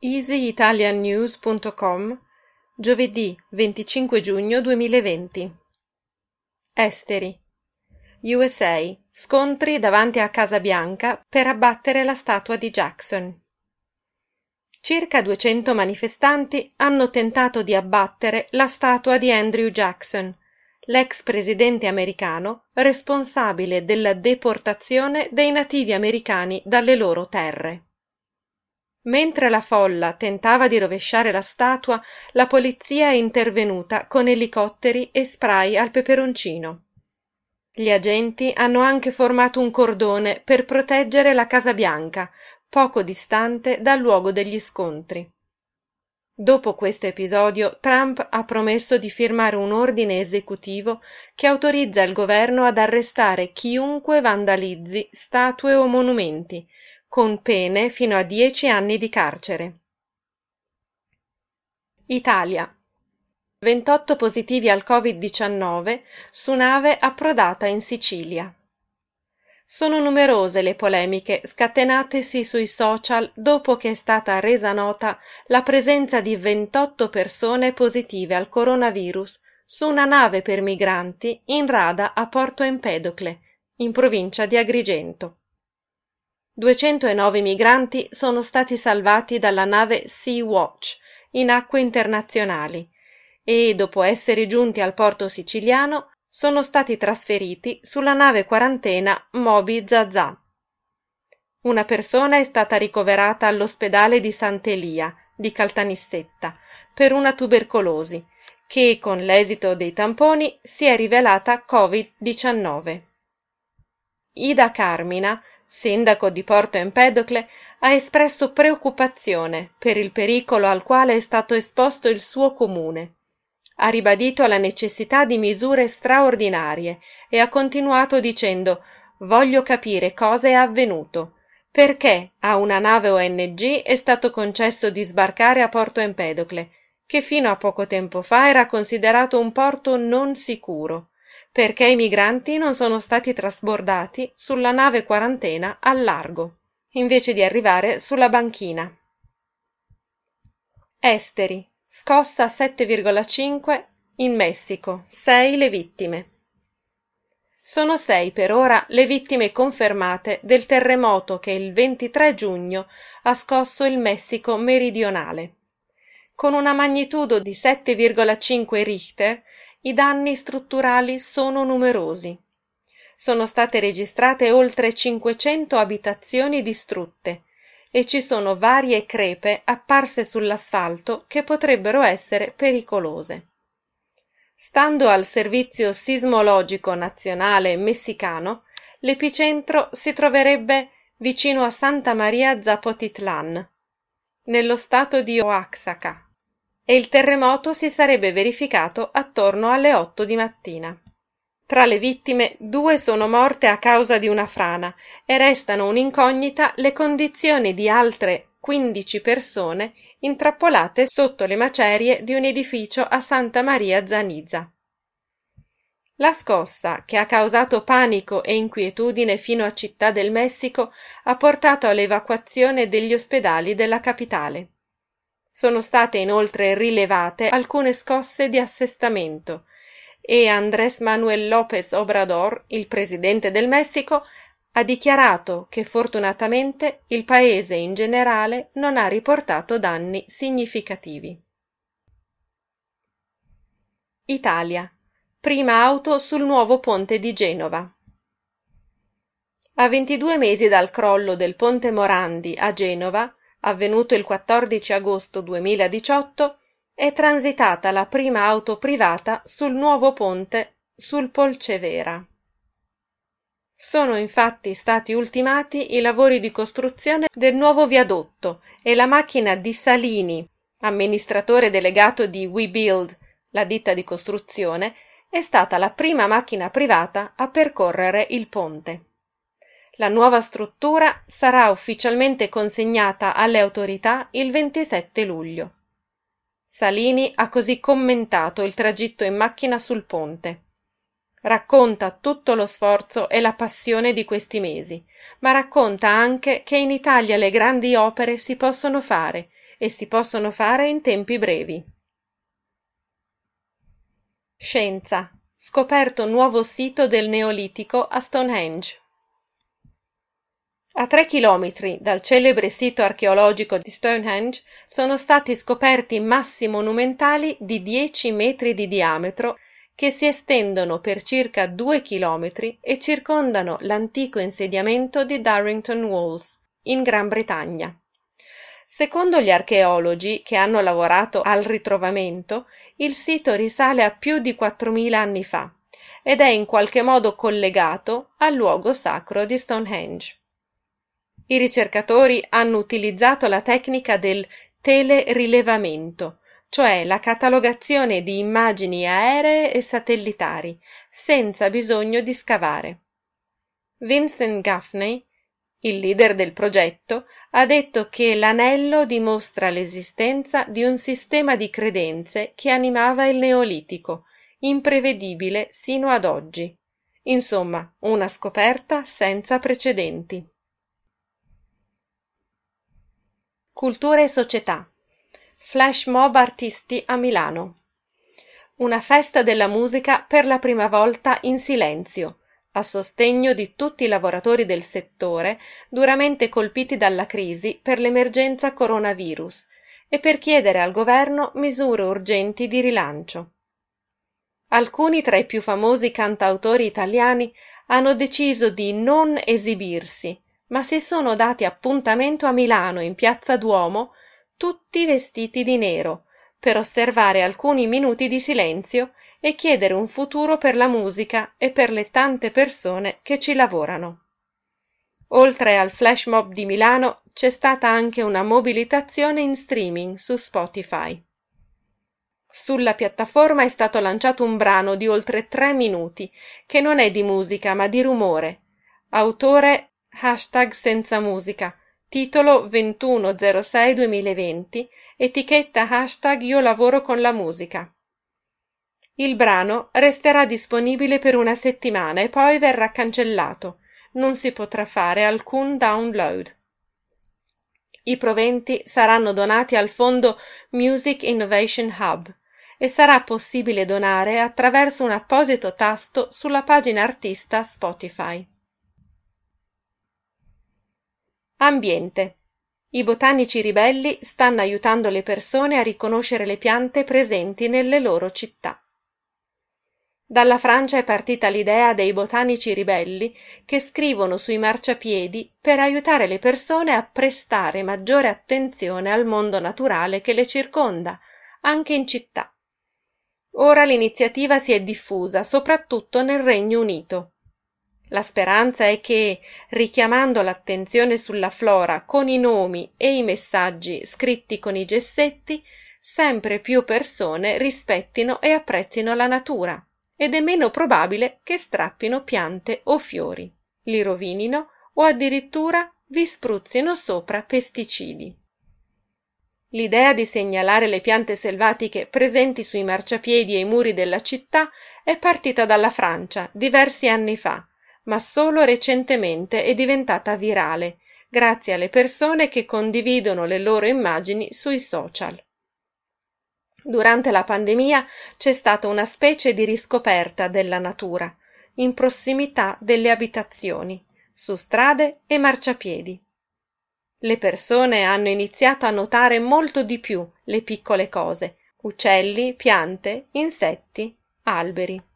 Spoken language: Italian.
easyitaliannews.com, giovedì 25 giugno 2020. Esteri. USA. Scontri davanti a Casa Bianca per abbattere la statua di Jackson. Circa 200 manifestanti hanno tentato di abbattere la statua di Andrew Jackson, l'ex presidente americano responsabile della deportazione dei nativi americani dalle loro terre. Mentre la folla tentava di rovesciare la statua, la polizia è intervenuta con elicotteri e spray al peperoncino. Gli agenti hanno anche formato un cordone per proteggere la Casa Bianca, poco distante dal luogo degli scontri. Dopo questo episodio, Trump ha promesso di firmare un ordine esecutivo che autorizza il governo ad arrestare chiunque vandalizzi statue o monumenti, con pene fino a 10 anni di carcere. Italia. 28 positivi al Covid-19 su nave approdata in Sicilia. Sono numerose le polemiche scatenatesi sui social dopo che è stata resa nota la presenza di 28 persone positive al coronavirus su una nave per migranti in rada a Porto Empedocle, in provincia di Agrigento. 209 migranti sono stati salvati dalla nave Sea-Watch in acque internazionali e, dopo essere giunti al porto siciliano, sono stati trasferiti sulla nave quarantena Moby Zazà. Una persona è stata ricoverata all'ospedale di Sant'Elia di Caltanissetta per una tubercolosi che, con l'esito dei tamponi, si è rivelata Covid-19. Ida Carmina, sindaco di Porto Empedocle, ha espresso preoccupazione per il pericolo al quale è stato esposto il suo comune. Ha ribadito la necessità di misure straordinarie e ha continuato dicendo: «Voglio capire cosa è avvenuto. Perché a una nave ONG è stato concesso di sbarcare a Porto Empedocle, che fino a poco tempo fa era considerato un porto non sicuro? Perché i migranti non sono stati trasbordati sulla nave quarantena al largo, invece di arrivare sulla banchina?» Esteri. Scossa 7,5 in Messico, 6 le vittime. Sono 6 per ora le vittime confermate del terremoto che il 23 giugno ha scosso il Messico meridionale. Con una magnitudo di 7,5 Richter, i danni strutturali sono numerosi. Sono state registrate oltre 500 abitazioni distrutte e ci sono varie crepe apparse sull'asfalto che potrebbero essere pericolose. Stando al Servizio Sismologico Nazionale messicano, l'epicentro si troverebbe vicino a Santa Maria Zapotitlán, nello stato di Oaxaca, e il terremoto si sarebbe verificato attorno alle 8 di mattina. Tra le vittime, 2 sono morte a causa di una frana e restano un'incognita le condizioni di altre 15 persone intrappolate sotto le macerie di un edificio a Santa Maria Zaniza. La scossa, che ha causato panico e inquietudine fino a Città del Messico, ha portato all'evacuazione degli ospedali della capitale. Sono state inoltre rilevate alcune scosse di assestamento e Andrés Manuel López Obrador, il presidente del Messico, ha dichiarato che fortunatamente il paese in generale non ha riportato danni significativi. Italia. Prima auto sul nuovo ponte di Genova. A 22 mesi dal crollo del ponte Morandi a Genova, avvenuto il 14 agosto 2018, è transitata la prima auto privata sul nuovo ponte sul Polcevera. Sono infatti stati ultimati i lavori di costruzione del nuovo viadotto e la macchina di Salini, amministratore delegato di WeBuild, la ditta di costruzione, è stata la prima macchina privata a percorrere il ponte. La nuova struttura sarà ufficialmente consegnata alle autorità il 27 luglio. Salini ha così commentato il tragitto in macchina sul ponte. Racconta tutto lo sforzo e la passione di questi mesi, ma racconta anche che in Italia le grandi opere si possono fare e si possono fare in tempi brevi. Scienza. Scoperto nuovo sito del Neolitico a Stonehenge. A 3 chilometri dal celebre sito archeologico di Stonehenge sono stati scoperti massi monumentali di 10 metri di diametro che si estendono per circa 2 chilometri e circondano l'antico insediamento di Darrington Walls, in Gran Bretagna. Secondo gli archeologi che hanno lavorato al ritrovamento, il sito risale a più di 4.000 anni fa ed è in qualche modo collegato al luogo sacro di Stonehenge. I ricercatori hanno utilizzato la tecnica del telerilevamento, cioè la catalogazione di immagini aeree e satellitari, senza bisogno di scavare. Vincent Gaffney, il leader del progetto, ha detto che l'anello dimostra l'esistenza di un sistema di credenze che animava il Neolitico, imprevedibile sino ad oggi. Insomma, una scoperta senza precedenti. Cultura e società. Flash mob artisti a Milano. Una festa della musica per la prima volta in silenzio, a sostegno di tutti i lavoratori del settore duramente colpiti dalla crisi per l'emergenza coronavirus e per chiedere al governo misure urgenti di rilancio. Alcuni tra i più famosi cantautori italiani hanno deciso di non esibirsi, ma si sono dati appuntamento a Milano in Piazza Duomo, tutti vestiti di nero, per osservare alcuni minuti di silenzio e chiedere un futuro per la musica e per le tante persone che ci lavorano. Oltre al flash mob di Milano c'è stata anche una mobilitazione in streaming su Spotify. Sulla piattaforma è stato lanciato un brano di oltre 3 minuti, che non è di musica ma di rumore. Autore #senza musica, titolo 21/06/2020, etichetta #io lavoro con la musica. Il brano resterà disponibile per una settimana e poi verrà cancellato. Non si potrà fare alcun download. I proventi saranno donati al fondo Music Innovation Hub e sarà possibile donare attraverso un apposito tasto sulla pagina artista Spotify. Ambiente. I botanici ribelli stanno aiutando le persone a riconoscere le piante presenti nelle loro città. Dalla Francia è partita l'idea dei botanici ribelli che scrivono sui marciapiedi per aiutare le persone a prestare maggiore attenzione al mondo naturale che le circonda, anche in città. Ora l'iniziativa si è diffusa soprattutto nel Regno Unito. La speranza è che, richiamando l'attenzione sulla flora con i nomi e i messaggi scritti con i gessetti, sempre più persone rispettino e apprezzino la natura, ed è meno probabile che strappino piante o fiori, li rovinino o addirittura vi spruzzino sopra pesticidi. L'idea di segnalare le piante selvatiche presenti sui marciapiedi e i muri della città è partita dalla Francia diversi anni fa, ma solo recentemente è diventata virale, grazie alle persone che condividono le loro immagini sui social. Durante la pandemia c'è stata una specie di riscoperta della natura, in prossimità delle abitazioni, su strade e marciapiedi. Le persone hanno iniziato a notare molto di più le piccole cose, uccelli, piante, insetti, alberi.